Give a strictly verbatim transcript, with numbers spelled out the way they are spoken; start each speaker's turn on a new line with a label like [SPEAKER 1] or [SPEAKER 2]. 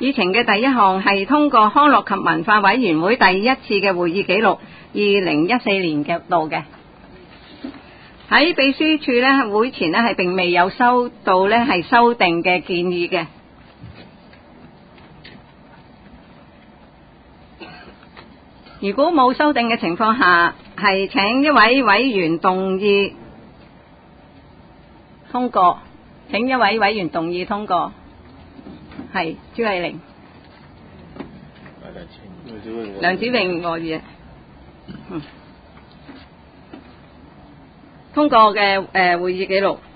[SPEAKER 1] 議程嘅第一項係通過康樂及文化委員會第一次嘅會議記錄，二零一四年嘅度嘅。喺秘書處咧，會前咧係並未有收到咧係修訂嘅建議嘅。如果冇修訂嘅情況下，係請一位委員動議通過。請一位委員動議通過。係朱麗玲、梁子穎和議。嗯。通過嘅誒、呃、會議記錄。